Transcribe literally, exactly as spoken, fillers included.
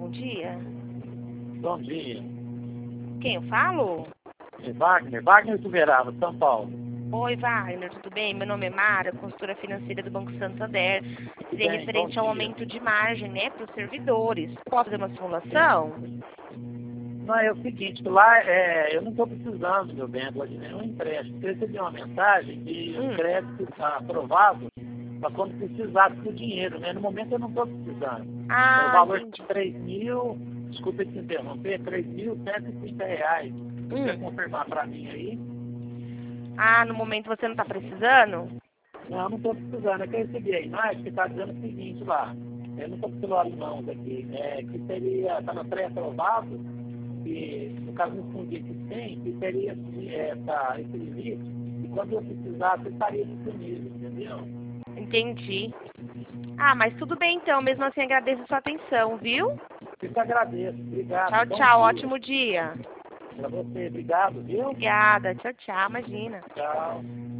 bom dia. Bom dia. Quem eu falo? É Wagner, Wagner Tuverava, São Paulo. Oi, Wagner, tudo bem? Meu nome é Mara, consultora financeira do Banco Santander. Seria Bem, referente bom ao dia. aumento de margem, né, para os servidores. Posso fazer uma simulação? Não, é o seguinte, lá é, eu não estou precisando, meu bem, agora de nenhum empréstimo. Eu recebi uma mensagem que Hum. o crédito está aprovado para quando precisasse do dinheiro, né? No momento eu não estou precisando. Ah, É o valor entendi. de três mil, desculpa te interromper, três mil cento e trinta reais. Você quer Hum. confirmar para mim aí? Ah, no momento você não está precisando? Não, não estou precisando. É que eu recebi a imagem que está dizendo o seguinte lá. Eu não estou com o celular em mãos aqui. É, que seria, está no pré-aprovado, que no caso não fundir que tem, que seria é, tá, esse limite, e quando eu precisasse, estaria disponível, entendeu? Entendi. Ah, mas tudo bem então. Mesmo assim, agradeço a sua atenção, viu? Eu te agradeço. Obrigado. Tchau, Bom tchau. dia Ótimo dia. para você. Obrigado, viu? Obrigada. Tchau, tchau. Imagina. Tchau.